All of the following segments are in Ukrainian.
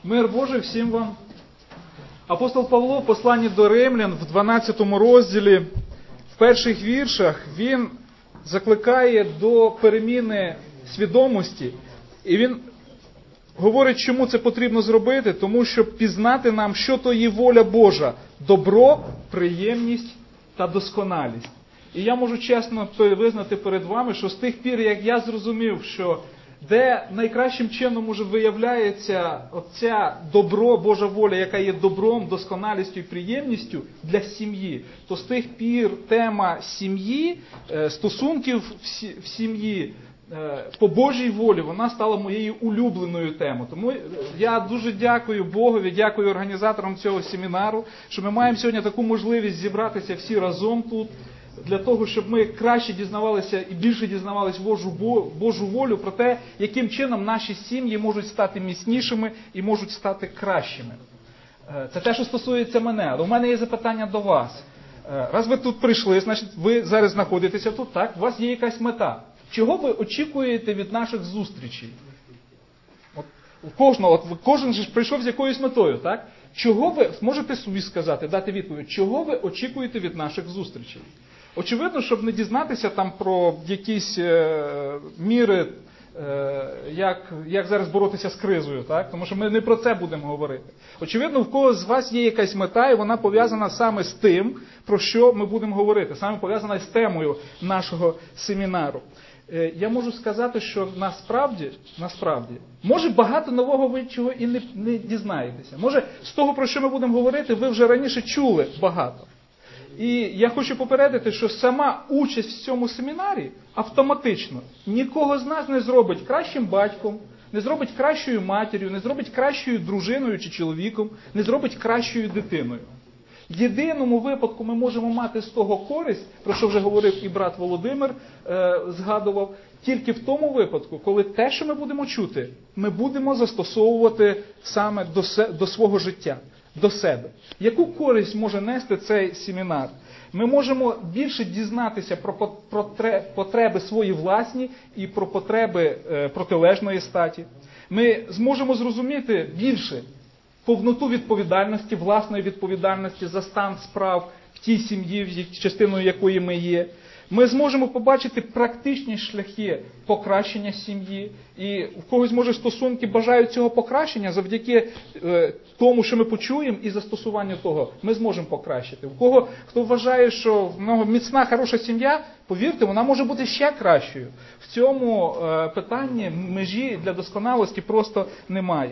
Мир Божий всім вам. Апостол Павло в посланні до Римлян в 12 розділі, в перших віршах, він закликає до переміни свідомості. І він говорить, чому це потрібно зробити, тому що пізнати нам, що то є воля Божа, добро, приємність та досконалість. І я можу чесно визнати перед вами, що з тих пір, як я зрозумів, що де найкращим чином уже виявляється оця добро, Божа воля, яка є добром, досконалістю і приємністю для сім'ї, то з тих пір тема сім'ї, стосунків в сім'ї по Божій волі, вона стала моєю улюбленою темою. Тому я дуже дякую Богові, дякую організаторам цього семінару, що ми маємо сьогодні таку можливість зібратися всі разом тут, для того, щоб ми краще дізнавалися і більше дізнавалися Божу волю про те, яким чином наші сім'ї можуть стати міцнішими і можуть стати кращими. Це те, що стосується мене. Але у мене є запитання до вас. Раз ви тут прийшли, значить ви зараз знаходитеся тут, так? У вас є якась мета. Чого ви очікуєте від наших зустрічей? Кожен же прийшов з якоюсь метою, так? Чого ви, можете собі сказати, дати відповідь, чого ви очікуєте від наших зустрічей? Очевидно, щоб не дізнатися там про якісь міри, як зараз боротися з кризою, так? Тому що ми не про це будемо говорити. Очевидно, в когось з вас є якась мета, і вона пов'язана саме з тим, про що ми будемо говорити, саме пов'язана з темою нашого семінару. Я можу сказати, що насправді, може багато нового ви чого і не дізнаєтеся. Може з того, про що ми будемо говорити, ви вже раніше чули багато. І я хочу попередити, що сама участь в цьому семінарі автоматично нікого з нас не зробить кращим батьком, не зробить кращою матір'ю, не зробить кращою дружиною чи чоловіком, не зробить кращою дитиною. В єдиному випадку ми можемо мати з того користь, про що вже говорив і брат Володимир, згадував, тільки в тому випадку, коли те, що ми будемо чути, ми будемо застосовувати саме до свого життя, до себе. Яку користь може нести цей семінар? Ми можемо більше дізнатися про потреби свої власні і про потреби протилежної статі. Ми зможемо зрозуміти більше повноту відповідальності, власної відповідальності за стан справ в тій сім'ї, частиною якої ми є. Ми зможемо побачити практичні шляхи покращення сім'ї. І в когось, може, стосунки бажають цього покращення завдяки тому, що ми почуємо, і застосуванню того ми зможемо покращити. В кого, хто вважає, що міцна, хороша сім'я, повірте, вона може бути ще кращою. В цьому питанні межі для досконалості просто немає.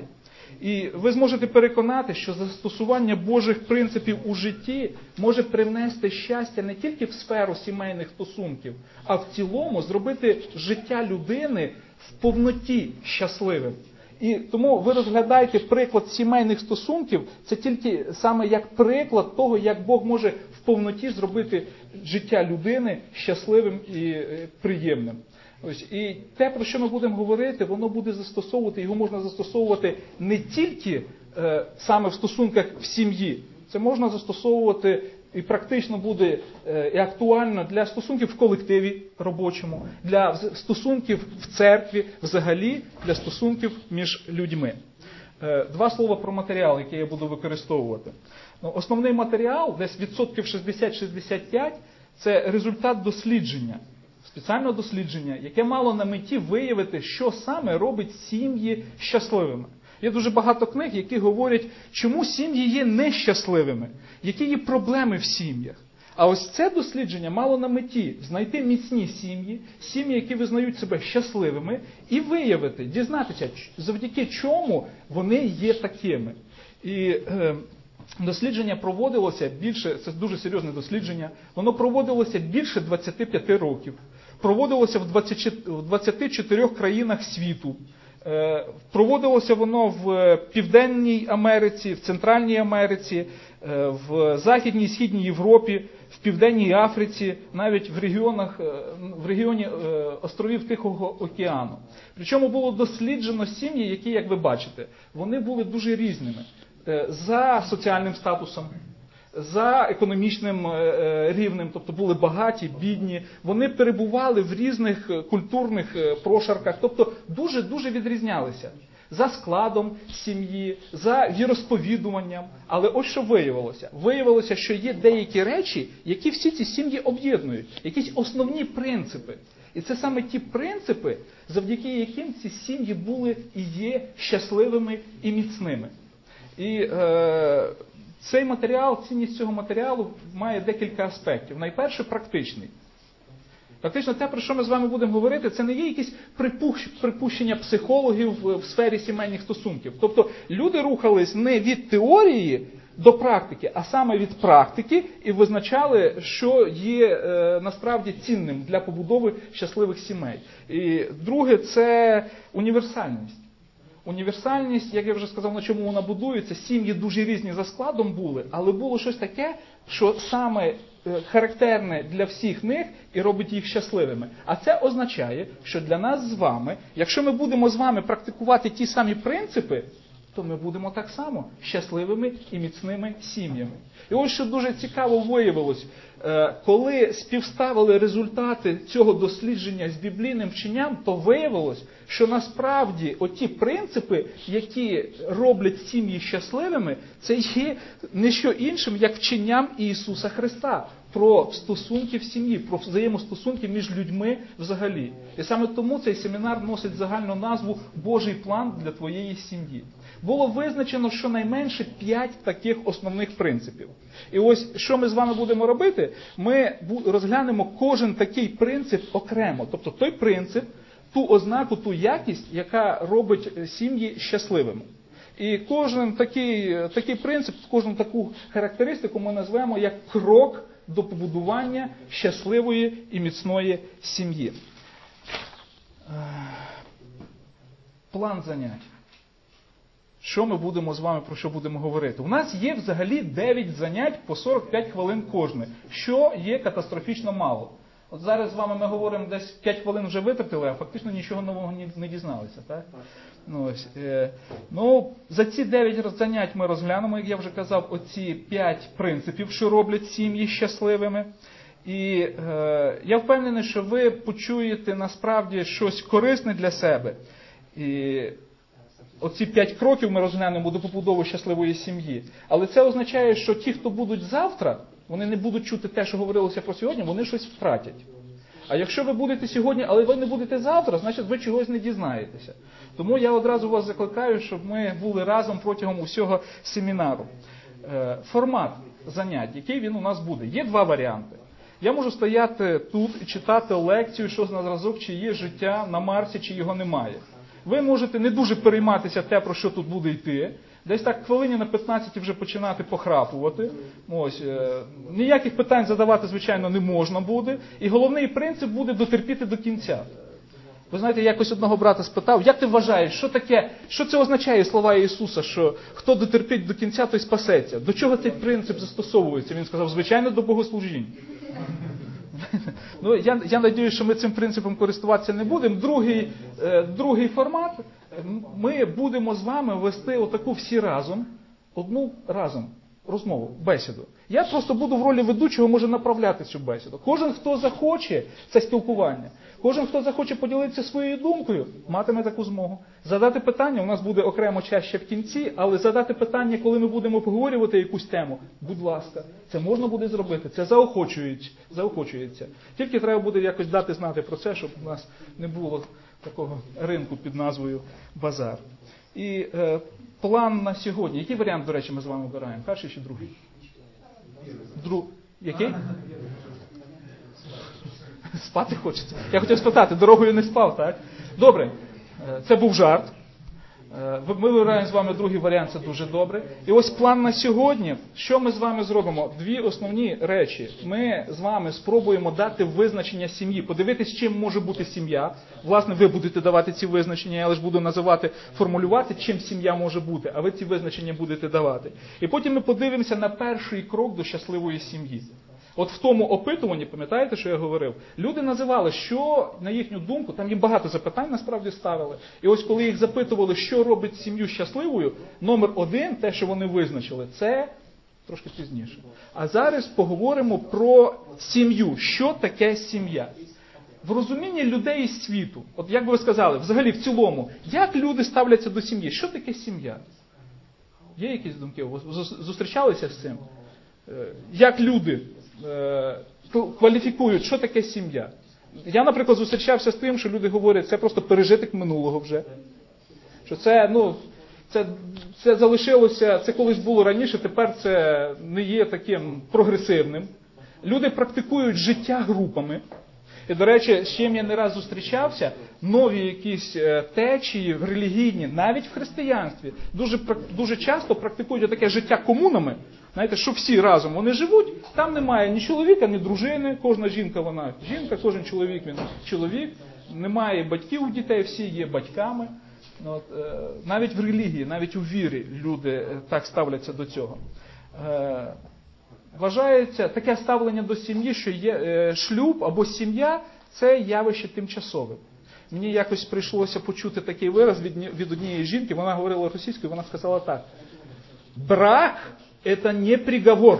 І ви зможете переконати, що застосування Божих принципів у житті може привнести щастя не тільки в сферу сімейних стосунків, а в цілому зробити життя людини в повноті щасливим. І тому ви розглядаєте приклад сімейних стосунків, це тільки саме як приклад того, як Бог може в повноті зробити життя людини щасливим і приємним. Ось, і те, про що ми будемо говорити, воно буде застосовувати, його можна застосовувати не тільки саме в стосунках в сім'ї. Це можна застосовувати і практично буде і актуально для стосунків в колективі робочому, для стосунків в церкві, взагалі для стосунків між людьми. Два слова про матеріал, який я буду використовувати. Основний матеріал, десь відсотків 60-65, це результат дослідження. Спеціального дослідження, яке мало на меті виявити, що саме робить сім'ї щасливими. Є дуже багато книг, які говорять, чому сім'ї є нещасливими, які є проблеми в сім'ях. А ось це дослідження мало на меті знайти міцні сім'ї, які визнають себе щасливими, і виявити, дізнатися, завдяки чому вони є такими. І дослідження проводилося більше, це дуже серйозне дослідження, воно проводилося більше 25 років. Проводилося в 24 країнах світу. Проводилося воно в Південній Америці, в Центральній Америці, в Західній і Східній Європі, в Південній Африці, навіть в регіоні островів Тихого океану. Причому було досліджено сім'ї, які, як ви бачите, вони були дуже різними. За соціальним статусом, за економічним рівнем, тобто були багаті, бідні, вони перебували в різних культурних прошарках, тобто дуже-дуже відрізнялися. за складом сім'ї, за віросповідуванням. Але ось що виявилося. Виявилося, що є деякі речі, які всі ці сім'ї об'єднують. Якісь основні принципи. І це саме ті принципи, завдяки яким ці сім'ї були і є щасливими і міцними. І цей матеріал, цінність цього матеріалу має декілька аспектів. Найперше, практичний. Фактично те, про що ми з вами будемо говорити, це не є якісь припущення психологів в сфері сімейних стосунків. Тобто люди рухались не від теорії до практики, а саме від практики і визначали, що є насправді цінним для побудови щасливих сімей. І друге, це універсальність. Універсальність, як я вже сказав, на чому вона будується, сім'ї дуже різні за складом були, але було щось таке, що саме характерне для всіх них і робить їх щасливими. А це означає, що для нас з вами, якщо ми будемо з вами практикувати ті самі принципи, то ми будемо так само щасливими і міцними сім'ями. І ось що дуже цікаво виявилось, коли співставили результати цього дослідження з біблійним вченням, то виявилось, що насправді оті принципи, які роблять сім'ї щасливими, це є не що іншим, як вченням Ісуса Христа про стосунки в сім'ї, про взаємостосунки між людьми взагалі. І саме тому цей семінар носить загальну назву «Божий план для твоєї сім'ї». Було визначено щонайменше 5 таких основних принципів. І ось, що ми з вами будемо робити, ми розглянемо кожен такий принцип окремо. Тобто той принцип, ту ознаку, ту якість, яка робить сім'ї щасливими. І кожен такий принцип, кожну таку характеристику ми назвемо як крок до побудування щасливої і міцної сім'ї. План занять. Що ми будемо з вами, про що будемо говорити? У нас є взагалі 9 занять по 45 хвилин кожне, що є катастрофічно мало. От зараз з вами ми говоримо, десь 5 хвилин вже витратили, а фактично нічого нового не дізналися. Так? За ці 9 занять ми розглянемо, як я вже казав, оці 5 принципів, що роблять сім'ї щасливими. І я впевнений, що ви почуєте насправді щось корисне для себе. І оці 5 кроків ми розглянемо до побудови щасливої сім'ї. Але це означає, що ті, хто будуть завтра, вони не будуть чути те, що говорилося про сьогодні, вони щось втратять. А якщо ви будете сьогодні, але ви не будете завтра, значить ви чогось не дізнаєтеся. Тому я одразу вас закликаю, щоб ми були разом протягом усього семінару. Формат занять, який він у нас буде. Є 2 варіанти. Я можу стояти тут і читати лекцію, що на зразок, чи є життя на Марсі, чи його немає. Ви можете не дуже перейматися те, про що тут буде йти. Десь так хвилині на 15 вже починати похрапувати. Ніяких питань задавати, звичайно, не можна буде. І головний принцип буде дотерпіти до кінця. Ви знаєте, я якось одного брата спитав, як ти вважаєш, що це означає слова Ісуса, що хто дотерпить до кінця, той спасеться? До чого цей принцип застосовується? Він сказав, звичайно, до богослужінь. Я сподіваюся, що ми цим принципом користуватися не будемо. Другий формат, ми будемо з вами вести отаку всі разом, одну розмову, бесіду. Я просто буду в ролі ведучого, може направляти цю бесіду. Кожен, хто захоче, це спілкування. Кожен, хто захоче поділитися своєю думкою, матиме таку змогу. Задати питання, у нас буде окремо час ще в кінці, але задати питання, коли ми будемо обговорювати якусь тему, будь ласка, це можна буде зробити, це заохочується. Тільки треба буде якось дати знати про це, щоб у нас не було такого ринку під назвою базар. І план на сьогодні. Який варіант, до речі, ми з вами обираємо? Перший чи другий? Який? Спати хочеться. Я хотів спитати, дорогою не спав, так? Добре, це був жарт. Ми вибираємо з вами другий варіант, це дуже добре. І ось план на сьогодні. Що ми з вами зробимо? 2 основні речі. Ми з вами спробуємо дати визначення сім'ї, подивитись, чим може бути сім'я. Власне, ви будете давати ці визначення, я лише буду формулювати, чим сім'я може бути, а ви ці визначення будете давати. І потім ми подивимося на перший крок до щасливої сім'ї. От в тому опитуванні, пам'ятаєте, що я говорив? Люди називали, що, на їхню думку, там їм багато запитань насправді ставили. І ось коли їх запитували, що робить сім'ю щасливою, номер 1, те, що вони визначили, це трошки пізніше. А зараз поговоримо про сім'ю. Що таке сім'я? в розумінні людей із світу, от як би ви сказали, взагалі в цілому, як люди ставляться до сім'ї? Що таке сім'я? Є якісь думки? Ви зустрічалися з цим? Як люди кваліфікують, що таке сім'я? Я, наприклад, зустрічався з тим, що люди говорять, це просто пережиток минулого вже. Що це залишилося, це колись було раніше, тепер це не є таким прогресивним. Люди практикують життя групами. І, до речі, з чим я не раз зустрічався, нові якісь течії релігійні, навіть в християнстві, дуже часто практикують таке життя комунами. Знаєте, що всі разом вони живуть, там немає ні чоловіка, ні дружини, кожна жінка вона жінка, кожен чоловік він чоловік, немає батьків у дітей, всі є батьками. От, навіть в релігії, навіть у вірі люди так ставляться до цього. Вважається таке ставлення до сім'ї, що є шлюб або сім'я – це явище тимчасове. Мені якось прийшлося почути такий вираз від однієї жінки, вона говорила російською, вона сказала так: брак – це не приговор.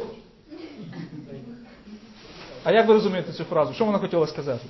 А як ви розумієте цю фразу? Що вона хотіла сказати?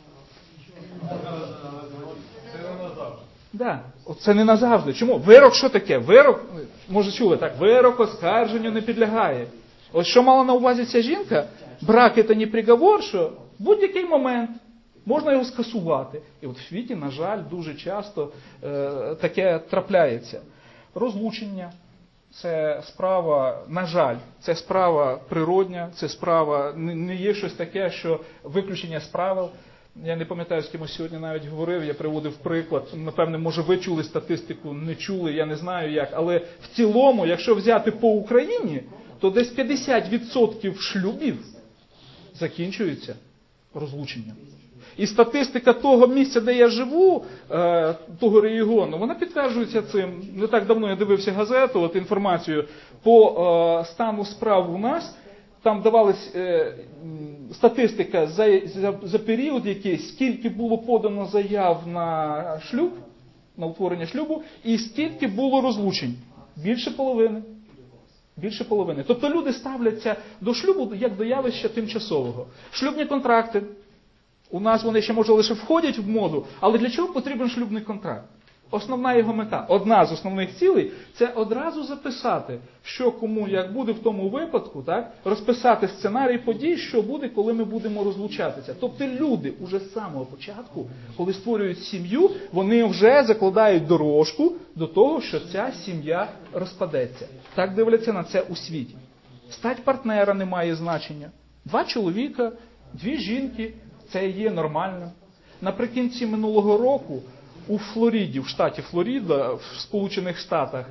Да, це не назавжди. Чому? Вирок що таке? Вирок, може чули так, вирок оскарженню не підлягає. Ось що мала на увазі ця жінка? Брак – це не приговор, що в будь-який момент можна його скасувати. І от в світі, на жаль, дуже часто таке трапляється. Розлучення – це справа, на жаль, це справа природня, це справа, не є щось таке, що виключення з правил. Я не пам'ятаю, з кимось сьогодні навіть говорив, я приводив приклад, напевне, може ви чули статистику, не чули, я не знаю як, але в цілому, якщо взяти по Україні, то десь 50% шлюбів закінчуються розлученням. І статистика того місця, де я живу, того регіону, вона підтверджується цим. Не так давно я дивився газету, от інформацію по стану справ у нас. Там давалась статистика за період якийсь, скільки було подано заяв на шлюб, на утворення шлюбу, і скільки було розлучень. Більше половини. Більше половини. Тобто люди ставляться до шлюбу як до явища тимчасового. Шлюбні контракти. У нас вони ще, може, лише входять в моду, але для чого потрібен шлюбний контракт? Основна його мета, одна з основних цілей, це одразу записати, що кому як буде в тому випадку, так? Розписати сценарій подій, що буде, коли ми будемо розлучатися. Тобто люди уже з самого початку, коли створюють сім'ю, вони вже закладають дорожку до того, що ця сім'я розпадеться. Так дивляться на це у світі. Стать партнера не має значення. 2 чоловіка, 2 жінки – це є нормально. Наприкінці минулого року у Флориді, в штаті Флорида, в Сполучених Штатах,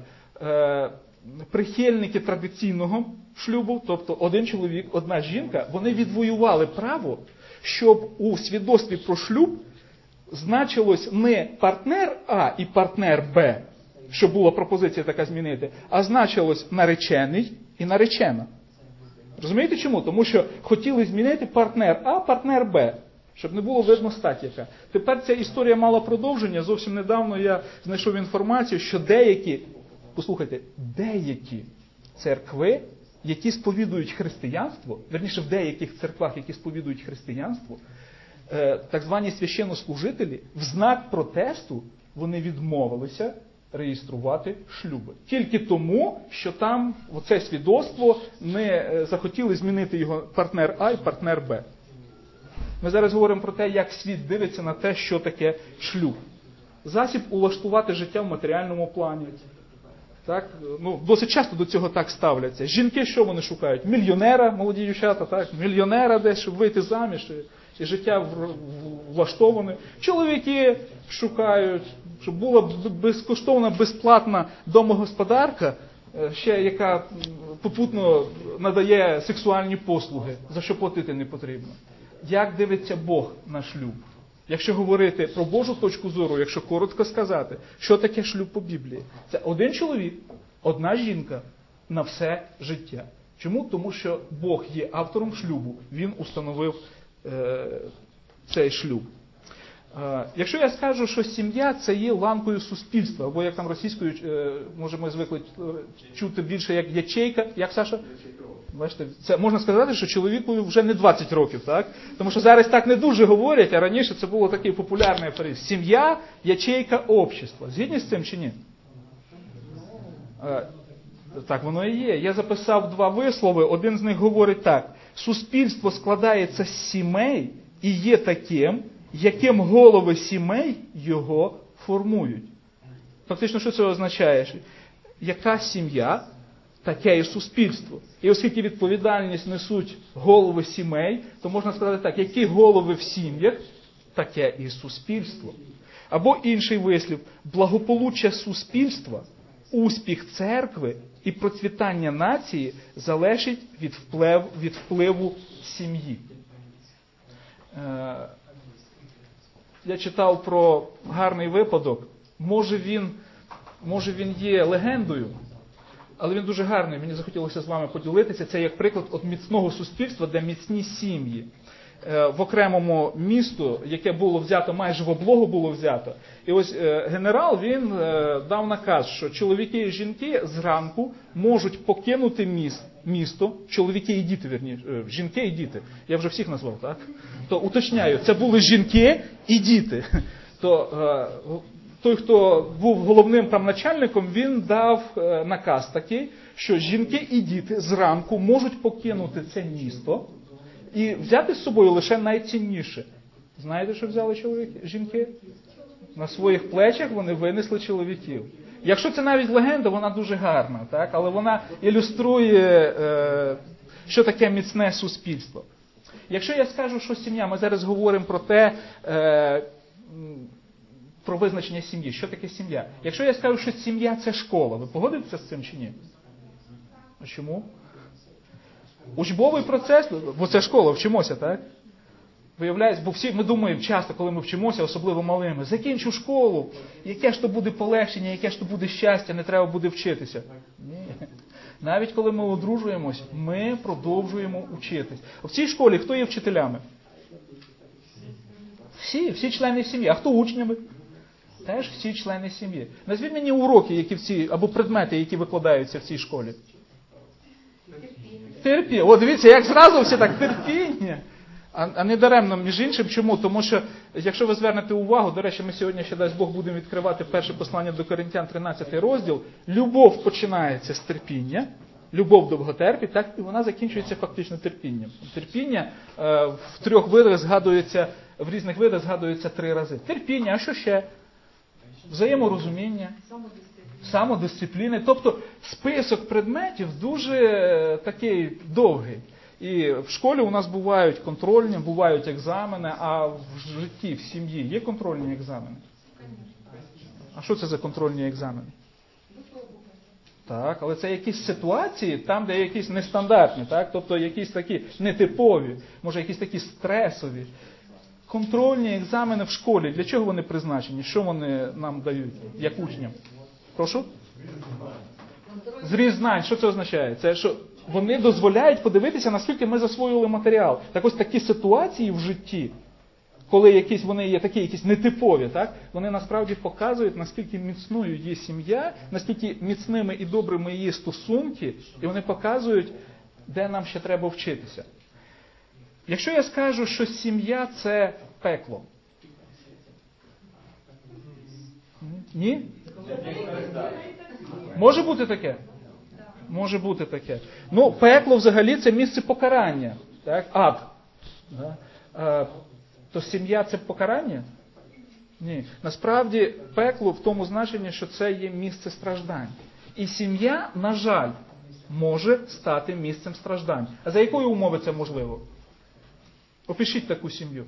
прихильники традиційного шлюбу, тобто 1 чоловік, 1 жінка, вони відвоювали право, щоб у свідоцтві про шлюб значилось не партнер А і партнер Б, що була пропозиція така змінити, а значилось наречений і наречена. Розумієте чому? Тому що хотіли змінити партнер А, партнер Б. Щоб не було видно стать яка. Тепер ця історія мала продовження. Зовсім недавно я знайшов інформацію, що деякі церкви, які сповідують християнство, верніше в деяких церквах, які сповідують християнство, так звані священнослужителі, в знак протесту вони відмовилися реєструвати шлюби. Тільки тому, що там оце свідоцтво не захотіли змінити його партнер А і партнер Б. Ми зараз говоримо про те, як світ дивиться на те, що таке шлюб. Засіб улаштувати життя в матеріальному плані. Так? Досить часто до цього так ставляться. Жінки, що вони шукають? Мільйонера, молоді дівчата, так? Мільйонера десь, щоб вийти заміж, і життя влаштоване. Чоловіки шукають, щоб була безкоштовна, безплатна домогосподарка, ще яка попутно надає сексуальні послуги, за що платити не потрібно. Як дивиться Бог на шлюб? Якщо говорити про Божу точку зору, якщо коротко сказати, що таке шлюб по Біблії? Це 1 чоловік, 1 жінка на все життя. Чому? Тому що Бог є автором шлюбу, Він установив цей шлюб. Якщо я скажу, що сім'я – це є ланкою суспільства, або як там російською, може ми звикли чути більше як ячейка, як Саша? Бачите, це можна сказати, що чоловіку вже не 20 років, так? Тому що зараз так не дуже говорять, а раніше це було такий популярний афоризм. Сім'я – ячейка общества. Згідні з цим чи ні? Так воно і є. Я записав 2 вислови, один з них говорить так. Суспільство складається з сімей і є таким, яким голови сімей його формують. Фактично, що це означає? Яка сім'я, таке і суспільство. І оскільки відповідальність несуть голови сімей, то можна сказати так, які голови в сім'ях, таке і суспільство. Або інший вислів, благополуччя суспільства, успіх церкви і процвітання нації залежить від впливу сім'ї. Я читав про гарний випадок. Може він є легендою, але він дуже гарний. Мені захотілося з вами поділитися. Це як приклад от міцного суспільства, де міцні сім'ї. В окремому місту, яке було взято, майже в облогу було взято. І ось генерал, він дав наказ, що чоловіки і жінки зранку можуть покинути місто, чоловіки і діти, вірніше, жінки і діти. Я вже всіх назвав, так? То уточняю, це були жінки і діти. То той, хто був головним там начальником, він дав наказ такий, що жінки і діти зранку можуть покинути це місто і взяти з собою лише найцінніше. Знаєте, що взяли жінки? На своїх плечах вони винесли чоловіків. Якщо це навіть легенда, вона дуже гарна, так? Але вона ілюструє, що таке міцне суспільство. Якщо я скажу, що сім'я, ми зараз говоримо про те, про визначення сім'ї. Що таке сім'я? Якщо я скажу, що сім'я – це школа, ви погодитеся з цим чи ні? А чому? Учбовий процес, бо це школа, вчимося, так? Виявляється, бо всі ми думаємо часто, коли ми вчимося, особливо малими, закінчу школу, яке ж то буде полегшення, яке ж то буде щастя, не треба буде вчитися. Ні. Навіть коли ми одружуємось, ми продовжуємо вчитись. В цій школі хто є вчителями? Всі члени сім'ї. А хто учнями? Теж всі члени сім'ї. Назвіть мені уроки, які або предмети, які викладаються в цій школі. Терпіння. О, дивіться, як зразу всі так, терпіння. А не даремно, між іншим. Чому? Тому що, якщо ви звернете увагу, до речі, ми сьогодні, ще дасть Бог, будемо відкривати перше послання до Коринтян, 13 розділ. Любов починається з терпіння, любов довготерпить, так, і вона закінчується фактично терпінням. Терпіння в 3 видах згадується, в різних видах згадується 3 рази. Терпіння, а що ще? Взаєморозуміння, самодисципліни. Тобто список предметів дуже такий довгий. І в школі у нас бувають контрольні, бувають екзамени, а в житті, в сім'ї є контрольні екзамени? А що це за контрольні екзамени? Так, але це якісь ситуації, там, де якісь нестандартні, так? Тобто якісь такі нетипові, може якісь такі стресові. Контрольні екзамени в школі, для чого вони призначені? Що вони нам дають, як учням? Прошу? Зріз знань. Що це означає? Це що вони дозволяють подивитися, наскільки ми засвоїли матеріал. Так ось такі ситуації в житті, коли вони є такі якісь нетипові, так? Вони насправді показують, наскільки міцною є сім'я, наскільки міцними і добрими є стосунки, і вони показують, де нам ще треба вчитися. Якщо я скажу, що сім'я – це пекло. Ні? Може бути таке? Може бути таке. Ну, пекло взагалі це місце покарання. Так? Ад. То сім'я – це покарання? Ні. Насправді, пекло в тому значенні, що це є місце страждань. І сім'я, на жаль, може стати місцем страждань. А за якої умови це можливо? Опишіть таку сім'ю.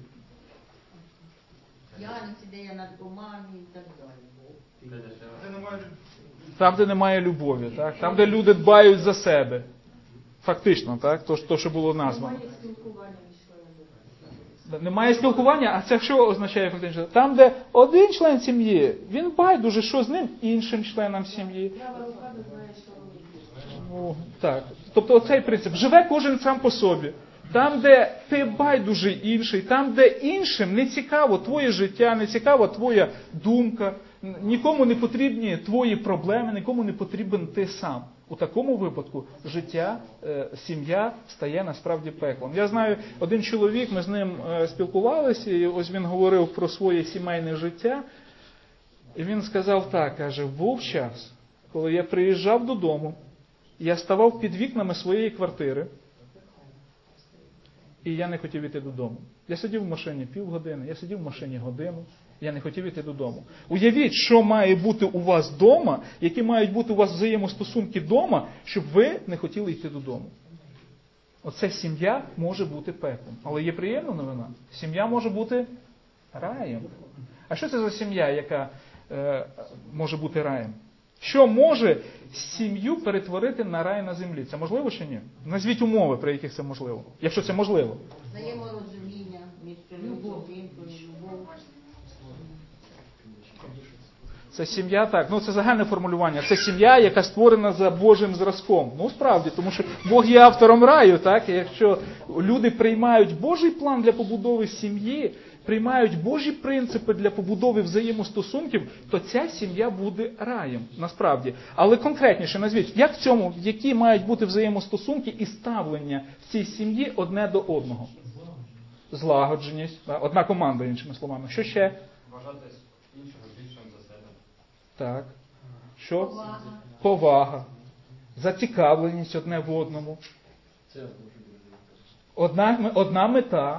Я наркомані і так далі. Там, де немає любові, так? Там, де люди дбають за себе. Фактично, так? То, що було названо. Немає спілкування, а це що означає фактично? Там, де один член сім'ї, він байдуже, що з ним іншим членам сім'ї. Так. Тобто оцей принцип. Живе кожен сам по собі. Там, де ти байдуже інший, там, де іншим не цікаво твоє життя, не цікава твоя думка, Нікому не потрібні твої проблеми, нікому не потрібен ти сам. У такому випадку життя, сім'я стає насправді пеклом. Я знаю, один чоловік, ми з ним спілкувалися, і ось він говорив про своє сімейне життя. І він сказав так, каже, був час, коли я приїжджав додому, я ставав під вікнами своєї квартири, і я не хотів іти додому. Я сидів в машині півгодини, я сидів в машині годину, я не хотів іти додому. Уявіть, що має бути у вас вдома, які мають бути у вас взаємостосунки вдома, щоб ви не хотіли йти додому. Оце сім'я може бути пеклом. Але є приємна новина. Сім'я може бути раєм. А що це за сім'я, яка може бути раєм? Що може сім'ю перетворити на рай на землі? Це можливо чи ні? Назвіть умови, при яких це можливо. Якщо це можливо. Взаєморозуміння між чоловіком, жінкою, любов. Це сім'я, так, це загальне формулювання. Це сім'я, яка створена за Божим зразком. Справді, тому що Бог є автором раю, так? І якщо люди приймають Божий план для побудови сім'ї, приймають Божі принципи для побудови взаємостосунків, то ця сім'я буде раєм, насправді. Але конкретніше назвіть, які мають бути взаємостосунки і ставлення в цій сім'ї одне до одного? Злагодженість, одна команда, іншими словами. Що ще? Вважати іншого більшим за себе. Так. Що? Повага. Зацікавленість одне в одному. Одна мета.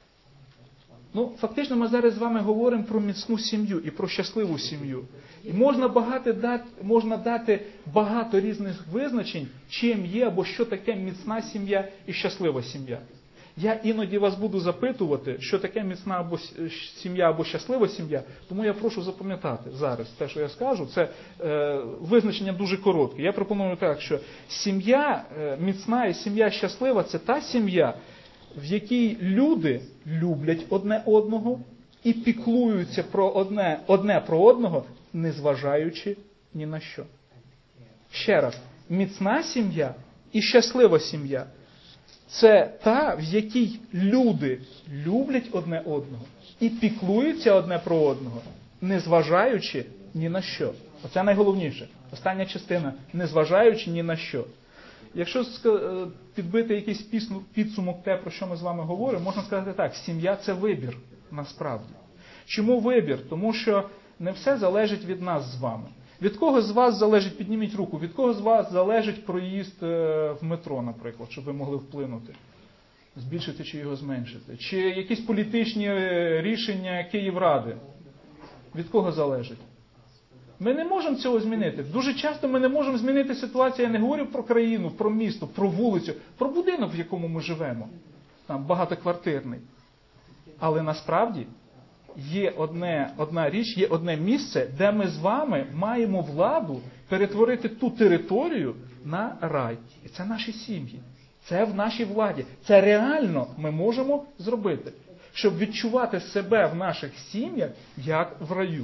Фактично ми зараз з вами говоримо про міцну сім'ю і про щасливу сім'ю. І можна дати багато різних визначень, чим є або що таке міцна сім'я і щаслива сім'я. Я іноді вас буду запитувати, що таке міцна сім'я або щаслива сім'я, тому я прошу запам'ятати зараз те, що я скажу. Це визначення дуже коротке. Я пропоную так, що сім'я міцна і сім'я щаслива – це та сім'я, в якій люди люблять одне одного і піклуються про одне про одного, незважаючи ні на що. Ще раз, міцна сім'я і щаслива сім'я – це та, в якій люди люблять одне одного і піклуються одне про одного, незважаючи ні на що. Оце найголовніше. Остання частина – незважаючи ні на що. Якщо підбити якийсь підсумок те, про що ми з вами говоримо, можна сказати так, сім'я – це вибір, насправді. Чому вибір? Тому що не все залежить від нас з вами. Від кого з вас залежить, підніміть руку, від кого з вас залежить проїзд в метро, наприклад, щоб ви могли вплинути? Збільшити чи його зменшити? Чи якісь політичні рішення Київради? Від кого залежить? Ми не можемо цього змінити. Дуже часто ми не можемо змінити ситуацію. Я не говорю про країну, про місто, про вулицю, про будинок, в якому ми живемо. Там багатоквартирний. Але насправді є одна річ, є одне місце, де ми з вами маємо владу перетворити ту територію на рай. І це наші сім'ї. Це в нашій владі. Це реально ми можемо зробити, щоб відчувати себе в наших сім'ях, як в раю.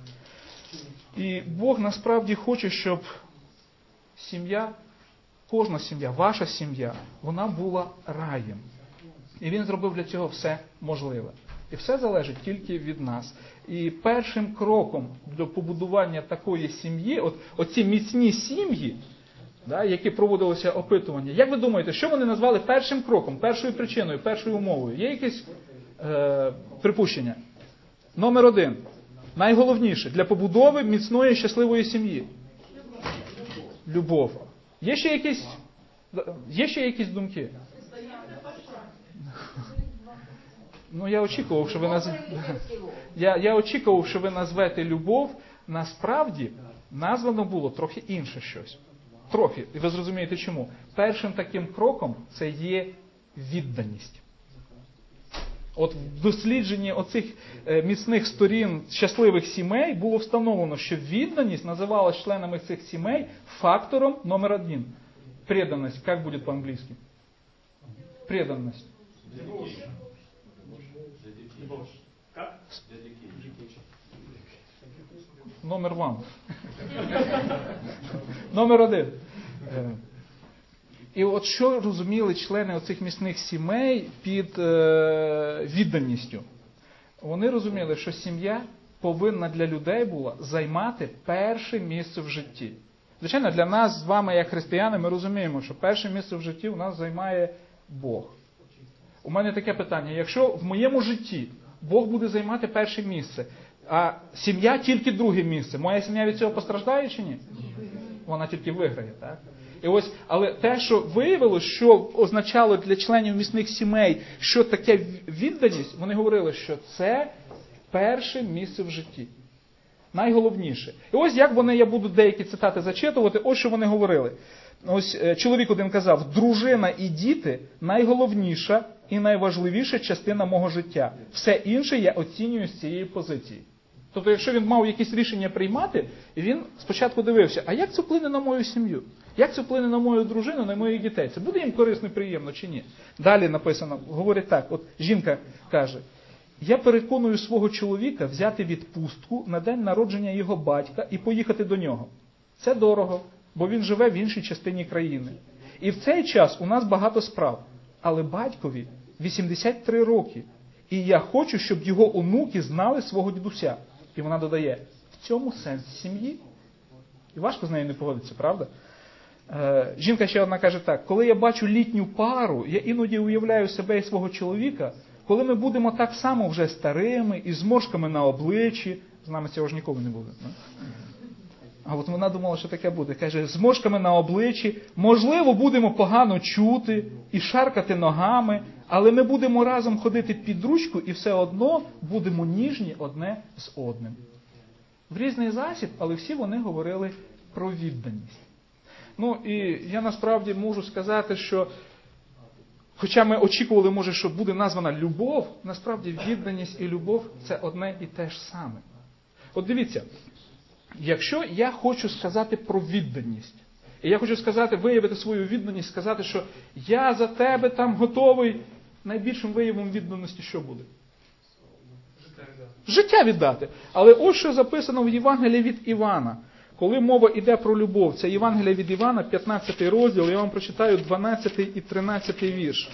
І Бог насправді хоче, щоб сім'я, кожна сім'я, ваша сім'я, вона була раєм. І Він зробив для цього все можливе. І все залежить тільки від нас. І першим кроком до побудування такої сім'ї, оці міцні сім'ї, які проводилося опитування, як ви думаєте, що вони назвали першим кроком, першою причиною, першою умовою? Є якесь припущення? Номер 1. Найголовніше для побудови міцної щасливої сім'ї. Любов. Є ще якісь думки? Я очікував, що ви назвете любов. Насправді, названо було трохи інше щось. Трохи. І ви зрозумієте чому. Першим таким кроком це є відданість. В дослідженні оцих міцних сторін щасливих сімей було встановлено, що відданість називалась членами цих сімей фактором номер 1. Преданность. Как будет по-английски? Преданность. Номер 1. Номер 1. І що розуміли члени оцих міцних сімей під відданістю? Вони розуміли, що сім'я повинна для людей була займати перше місце в житті. Звичайно, для нас з вами, як християни, ми розуміємо, що перше місце в житті у нас займає Бог. У мене таке питання. Якщо в моєму житті Бог буде займати перше місце, а сім'я тільки друге місце, моя сім'я від цього постраждає чи ні? Вона тільки виграє, так? І ось, але те, що виявилося, що означало для членів міцних сімей, що таке відданість, вони говорили, що це перше місце в житті. Найголовніше. І ось як вони, я буду деякі цитати зачитувати, ось що вони говорили. Ось чоловік один казав: дружина і діти найголовніша і найважливіша частина мого життя. Все інше я оцінюю з цієї позиції. Тобто, якщо він мав якісь рішення приймати, він спочатку дивився, а як це вплине на мою сім'ю? Як це вплине на мою дружину, на моїх дітей? Це буде їм корисно і приємно чи ні? Далі написано, говорить так, от жінка каже: я переконую свого чоловіка взяти відпустку на день народження його батька і поїхати до нього. Це дорого, бо він живе в іншій частині країни. І в цей час у нас багато справ. Але батькові 83 роки. І я хочу, щоб його онуки знали свого дідуся. І вона додає, в цьому сенс сім'ї. І важко з нею не погодитися, правда? Жінка ще одна каже так: коли я бачу літню пару, я іноді уявляю себе і свого чоловіка, коли ми будемо так само вже старими, із зморшками на обличчі. З нами цього ж ніколи не буде. А от вона думала, що таке буде. Каже, з мошками на обличчі, можливо, будемо погано чути і шаркати ногами, але ми будемо разом ходити під ручку і все одно будемо ніжні одне з одним. В різний засіб, але всі вони говорили про відданість. Ну і я насправді можу сказати, що хоча ми очікували, може, що буде названа любов, насправді відданість і любов – це одне і те ж саме. От дивіться, якщо я хочу сказати про відданість, і я хочу сказати, виявити свою відданість, сказати, що я за тебе там готовий, найбільшим виявом відданості що буде? Життя віддати. Але ось що записано в Євангелії від Івана. Коли мова йде про любов, це Євангелія від Івана, 15 розділ, я вам прочитаю 12 і 13 вірш.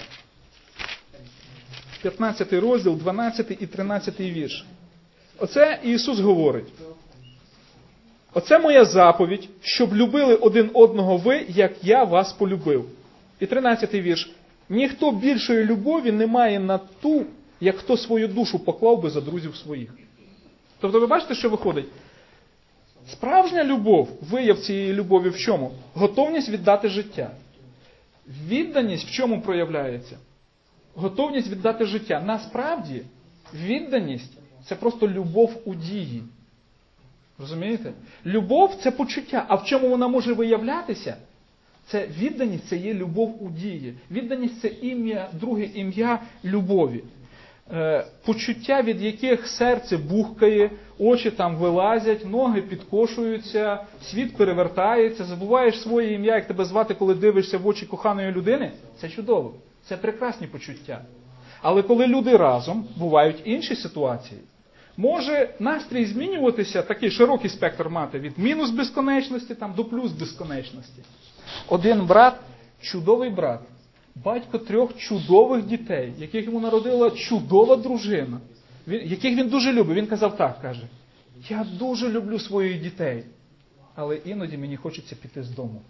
15 розділ, 12 і 13 вірш. Оце Ісус говорить. Оце моя заповідь, щоб любили один одного ви, як я вас полюбив. І 13 вірш. Ніхто більшої любові не має на ту, як хто свою душу поклав би за друзів своїх. Тобто ви бачите, що виходить? Справжня любов, вияв цієї любові в чому? Готовність віддати життя. Відданість в чому проявляється? Готовність віддати життя. Насправді, відданість – це просто любов у дії. Розумієте? Любов – це почуття. А в чому вона може виявлятися? Це відданість – це є любов у дії. Відданість – це друге ім'я любові. Почуття, від яких серце бухкає, очі там вилазять, ноги підкошуються, світ перевертається, забуваєш своє ім'я, як тебе звати, коли дивишся в очі коханої людини, це чудово, це прекрасні почуття. Але коли люди разом, бувають інші ситуації. Може настрій змінюватися, такий широкий спектр мати, від мінус безконечності там, до плюс безконечності. Один брат, чудовий брат, батько 3 чудових дітей, яких йому народила чудова дружина, яких він дуже любить. Він казав так, каже, я дуже люблю своїх дітей, але іноді мені хочеться піти з дому.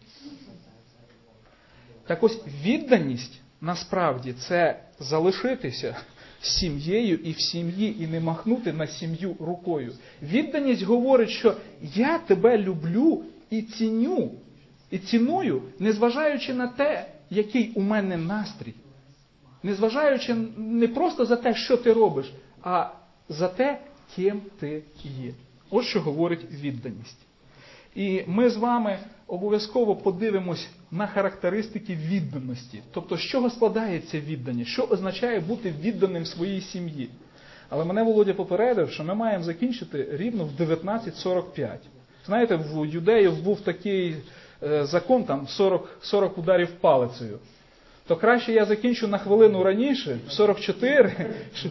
Так ось відданість, насправді, це залишитися з сім'єю і в сім'ї, і не махнути на сім'ю рукою. Відданість говорить, що я тебе люблю і ціню, і ціную, незважаючи на те, який у мене настрій. Незважаючи не просто за те, що ти робиш, а за те, ким ти є. Ось що говорить відданість. І ми з вами обов'язково подивимось на характеристики відданості. Тобто, з чого складається відданість, що означає бути відданим своїй сім'ї. Але мене Володя попередив, що ми маємо закінчити рівно в 19:45. Знаєте, в юдеїв був такий закон, там 40 ударів палицею. То краще я закінчу на хвилину раніше, в 44.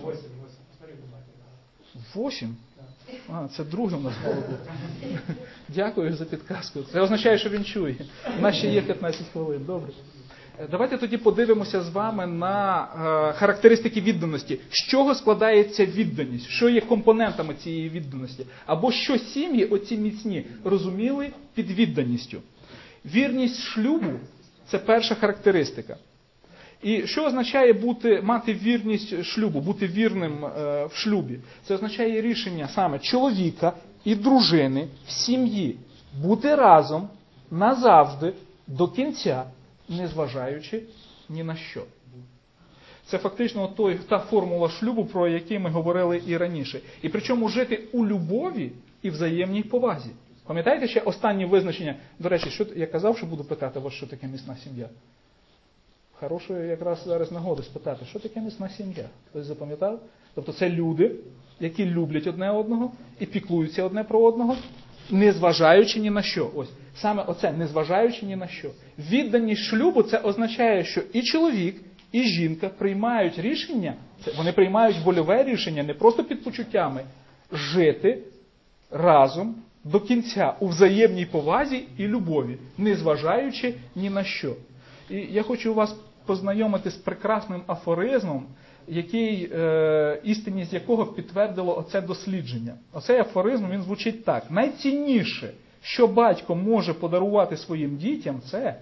8? А, це другий у нас мало бути. Дякую за підказку. Це означає, що він чує. У нас ще є 15 хвилин. Добре. Давайте тоді подивимося з вами на характеристики відданості. З чого складається відданість? Що є компонентами цієї відданості? Або що сім'ї, оці міцні, розуміли під відданістю? Вірність шлюбу – це перша характеристика. І що означає мати вірність шлюбу, бути вірним в шлюбі? Це означає рішення саме чоловіка і дружини в сім'ї бути разом назавжди до кінця, незважаючи ні на що. Це фактично та формула шлюбу, про яку ми говорили і раніше. І причому жити у любові і взаємній повазі. Пам'ятаєте ще останнє визначення? До речі, я казав, що буду питати вас, що таке міцна сім'я? Хорошою якраз зараз нагода спитати, що таке міцна сім'я? Хтось запам'ятав? Тобто це люди, які люблять одне одного і піклуються одне про одного, незважаючи ні на що. Ось, саме оце, незважаючи ні на що. Відданість шлюбу, це означає, що і чоловік, і жінка приймають рішення, вони приймають вольове рішення, не просто під почуттями, жити разом до кінця у взаємній повазі і любові, незважаючи ні на що. І я хочу вас познайомити з прекрасним афоризмом, істинність якого підтвердило оце дослідження. Оцей афоризм, він звучить так. Найцінніше, що батько може подарувати своїм дітям, це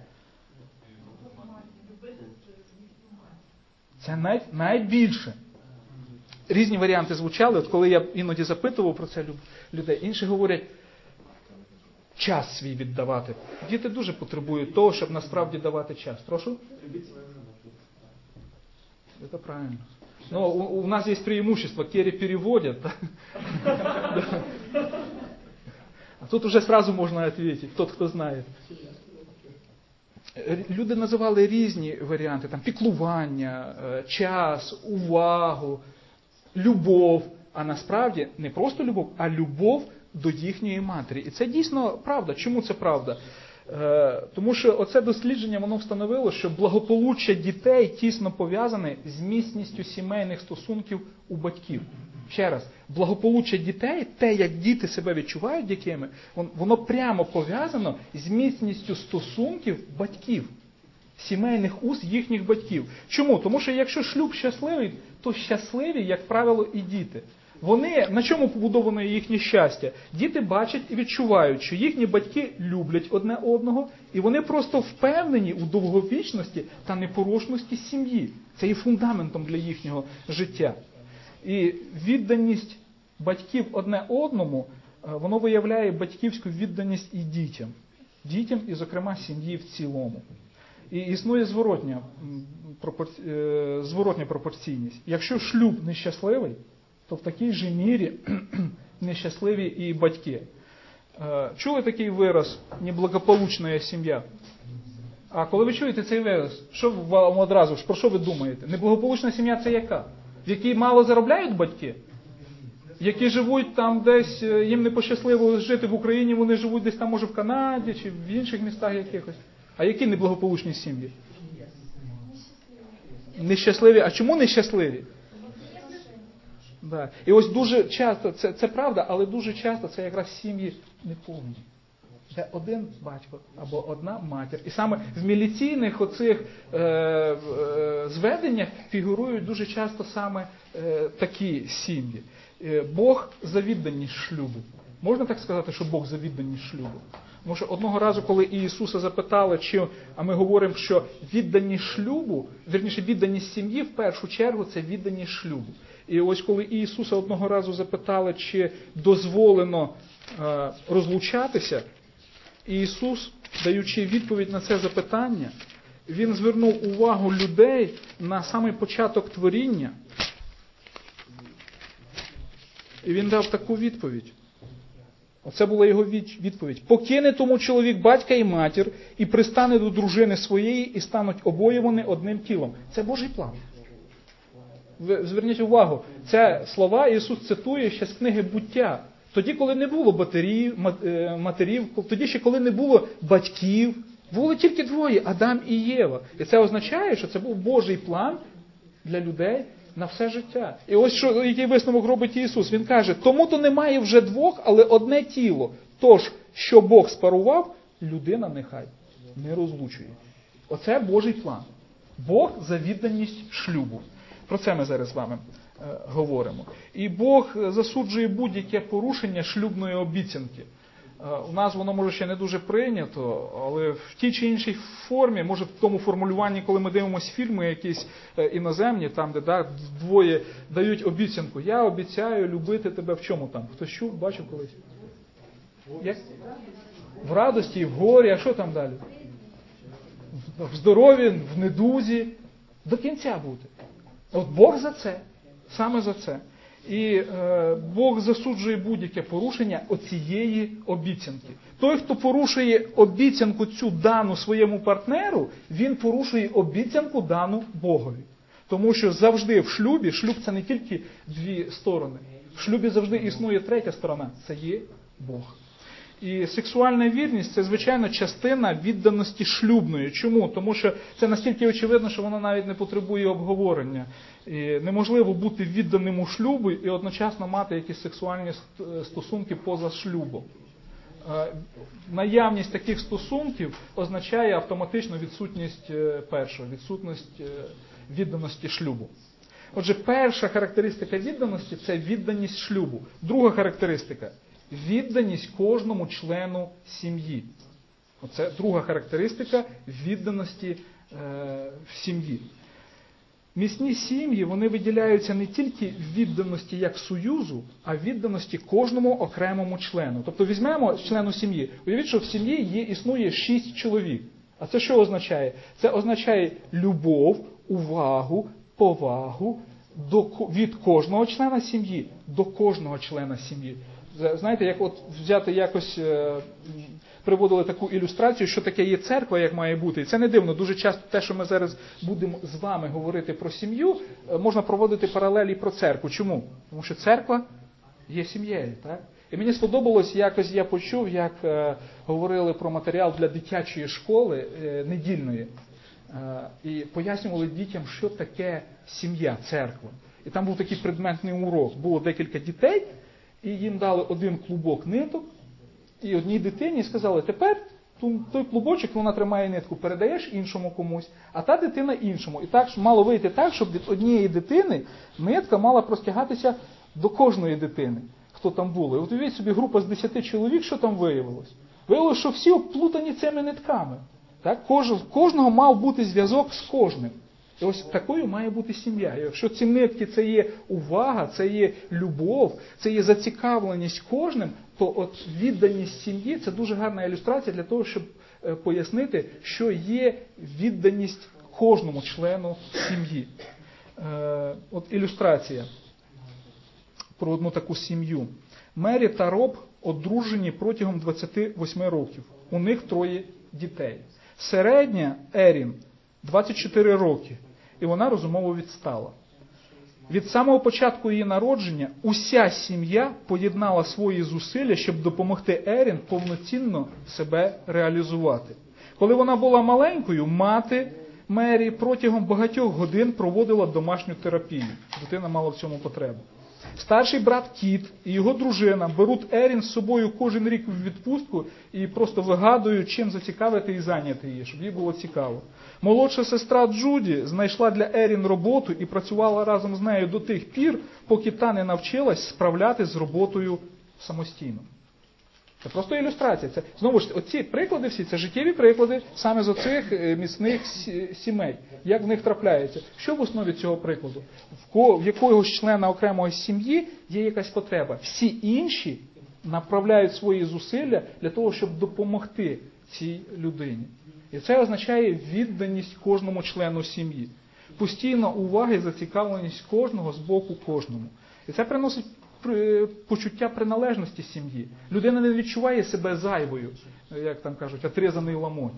найбільше. Різні варіанти звучали, от коли я іноді запитував про це людей, інші говорять, час свій віддавати. Діти дуже потребують того, щоб насправді давати час. Прошу? Це правильно. Но у нас есть преимущество, Керри переводят. А тут уже сразу можно ответить, тот, кто знает. Люди називали різні варіанти, там піклування, час, увагу, любов. А насправді не просто любов, а любов до їхньої матері. І це дійсно правда. Чому це правда? Тому що оце дослідження, воно встановило, що благополуччя дітей тісно пов'язане з міцністю сімейних стосунків у батьків. Ще раз, благополуччя дітей, те, як діти себе відчувають якими, воно прямо пов'язано з міцністю стосунків батьків, сімейних уз їхніх батьків. Чому? Тому що якщо шлюб щасливий, то щасливі, як правило, і діти. На чому побудоване їхнє щастя? Діти бачать і відчувають, що їхні батьки люблять одне одного, і вони просто впевнені у довговічності та непорушності сім'ї. Це є фундаментом для їхнього життя. І відданість батьків одне одному, воно виявляє батьківську відданість і дітям. Дітям і, зокрема, сім'ї в цілому. І існує зворотня пропорційність. Якщо шлюб нещасливий, то в такій же мірі нещасливі і батьки. Чули такий вираз «неблагополучна сім'я»? А коли ви чуєте цей вираз, що вам одразу, про що ви думаєте? Неблагополучна сім'я – це яка? В якій мало заробляють батьки? Які живуть там десь, їм не пощасливо жити в Україні, вони живуть десь там, може, в Канаді чи в інших містах якихось. А які неблагополучні сім'ї? Нещасливі. А чому нещасливі? Да. І ось дуже часто, це правда, але дуже часто це якраз сім'ї неповні. Де один батько або одна матір. І саме в міліційних оцих зведеннях фігурують дуже часто саме такі сім'ї. Бог за відданість шлюбу. Можна так сказати, що Бог за відданість шлюбу? Тому що одного разу, коли Ісуса запитали, а ми говоримо, що відданість шлюбу, вірніше відданість сім'ї, в першу чергу, це відданість шлюбу. І ось коли Ісуса одного разу запитали, чи дозволено розлучатися, Ісус, даючи відповідь на це запитання, Він звернув увагу людей на самий початок творіння. І Він дав таку відповідь. Оце була його відповідь. «Покине тому чоловік батька і матір, і пристане до дружини своєї, і стануть обоє вони одним тілом». Це Божий план. Зверніть увагу, це слова Ісус цитує ще з книги «Буття». Тоді, коли не було матерів, тоді ще коли не було батьків, було тільки двоє – Адам і Єва. І це означає, що це був Божий план для людей на все життя. І ось який висновок робить Ісус. Він каже, тому-то немає вже двох, але одне тіло. Тож, що Бог спарував, людина нехай не розлучує. Оце Божий план. Бог за відданість шлюбу. Про це ми зараз з вами говоримо. І Бог засуджує будь-яке порушення шлюбної обіцянки. У нас воно може ще не дуже прийнято, але в тій чи іншій формі, може в тому формулюванні, коли ми дивимося фільми якісь іноземні, там де двоє дають обіцянку. Я обіцяю любити тебе в чому там? Хтось чув, бачив колись? Як? В радості, в горі, а що там далі? В здоров'ї, в недузі. До кінця бути. От Бог за це. Саме за це. І Бог засуджує будь-яке порушення оцієї обіцянки. Той, хто порушує обіцянку цю дану своєму партнеру, він порушує обіцянку дану Богові. Тому що завжди в шлюбі, шлюб це не тільки дві сторони. В шлюбі завжди існує третя сторона, це є Бог. І сексуальна вірність – це, звичайно, частина відданості шлюбної. Чому? Тому що це настільки очевидно, що воно навіть не потребує обговорення. І неможливо бути відданим у шлюбу і одночасно мати якісь сексуальні стосунки поза шлюбом. Наявність таких стосунків означає автоматично відсутність першого, відсутність відданості шлюбу. Отже, перша характеристика відданості – це відданість шлюбу. Друга характеристика – відданість кожному члену сім'ї. Оце друга характеристика відданості в сім'ї. Міцні сім'ї, вони виділяються не тільки в відданості як союзу, а в відданості кожному окремому члену. Тобто візьмемо члену сім'ї. Уявіть, що в сім'ї існує 6 чоловік. А це що означає? Це означає любов, увагу, повагу від кожного члена сім'ї до кожного члена сім'ї. Знаєте, як от взяти якось, приводили таку ілюстрацію, що таке є церква, як має бути. І це не дивно. Дуже часто те, що ми зараз будемо з вами говорити про сім'ю, можна проводити паралелі про церкву. Чому? Тому що церква є сім'єю, так? І мені сподобалось, якось я почув, як говорили про матеріал для дитячої школи недільної. І пояснювали дітям, що таке сім'я, церква. І там був такий предметний урок. Було декілька дітей, і їм дали один клубок ниток, і одній дитині сказали, тепер той клубочок, вона тримає нитку, передаєш іншому комусь, а та дитина іншому. І так мало вийти так, щоб від однієї дитини нитка мала простягатися до кожної дитини, хто там були. От уявіть собі, група з 10 чоловік, що там виявилось? Виявилось, що всі оплутані цими нитками. Так? Кожного мав бути зв'язок з кожним. І ось такою має бути сім'я. І якщо ці нитки – це є увага, це є любов, це є зацікавленість кожним, то от відданість сім'ї – це дуже гарна ілюстрація для того, щоб пояснити, що є відданість кожному члену сім'ї. От ілюстрація про одну таку сім'ю. Мері та Роб одружені протягом 28 років. У них 3 дітей. Середня Ерін 24 роки. І вона розумово відстала. Від самого початку її народження уся сім'я поєднала свої зусилля, щоб допомогти Ерін повноцінно себе реалізувати. Коли вона була маленькою, мати Мері протягом багатьох годин проводила домашню терапію. Дитина мала в цьому потребу. Старший брат Кіт і його дружина беруть Ерін з собою кожен рік в відпустку і просто вигадують, чим зацікавити і зайняти її, щоб їй було цікаво. Молодша сестра Джуді знайшла для Ерін роботу і працювала разом з нею до тих пір, поки та не навчилась справлятись з роботою самостійно. Це просто ілюстрація. Це, знову ж, оці приклади всі, це життєві приклади саме з оцих міцних сімей. Як в них трапляється? Що в основі цього прикладу? В якогось члена окремої сім'ї є якась потреба. Всі інші направляють свої зусилля для того, щоб допомогти цій людині. І це означає відданість кожному члену сім'ї. Постійна увага і зацікавленість кожного з боку кожному. І це приносить почуття приналежності сім'ї. Людина не відчуває себе зайвою, як там кажуть, отрізаний ламонь.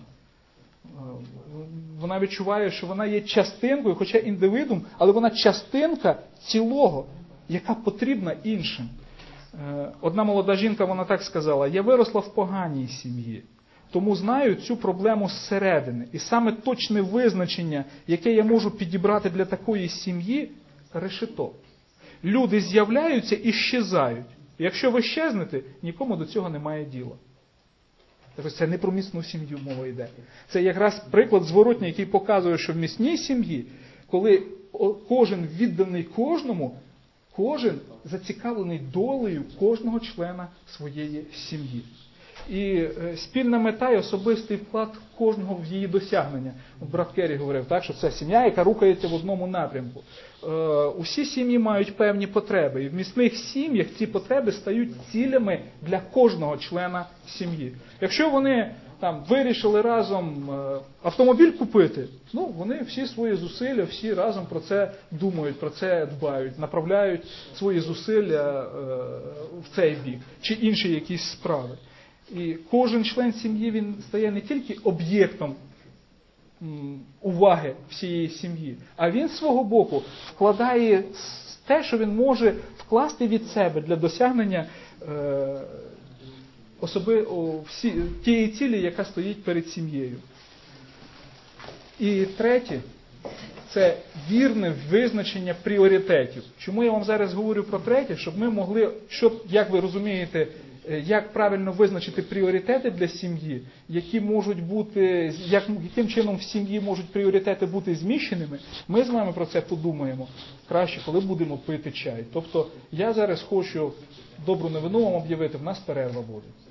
Вона відчуває, що вона є частинкою, хоча індивидуум, але вона частинка цілого, яка потрібна іншим. Одна молода жінка, вона так сказала, я виросла в поганій сім'ї, тому знаю цю проблему зсередини. І саме точне визначення, яке я можу підібрати для такої сім'ї, решето. Люди з'являються і щезають. Якщо ви щезнете, нікому до цього немає діла. Тобто це не про міцну сім'ю мова йде. Це якраз приклад зворотній, який показує, що в міцній сім'ї, коли кожен відданий кожному, кожен зацікавлений долею кожного члена своєї сім'ї. І спільна мета і особистий вклад кожного в її досягнення. Брат Керрі говорив, так, що це сім'я, яка рухається в одному напрямку. Усі сім'ї мають певні потреби. І в міцних сім'ях ці потреби стають цілями для кожного члена сім'ї. Якщо вони там вирішили разом автомобіль купити, ну, вони всі свої зусилля, всі разом про це думають, про це дбають, направляють свої зусилля в цей бік, чи інші якісь справи. І кожен член сім'ї, він стає не тільки об'єктом уваги всієї сім'ї, а він з свого боку вкладає те, що він може вкласти від себе для досягнення тієї цілі, яка стоїть перед сім'єю. І третє – це вірне визначення пріоритетів. Чому я вам зараз говорю про третє? Щоб ми могли, як ви розумієте, як правильно визначити пріоритети для сім'ї, які можуть бути, яким чином в сім'ї можуть пріоритети бути зміщеними, ми з вами про це подумаємо краще, коли будемо пити чай. Тобто я зараз хочу добру новину вам об'явити, в нас перерва буде.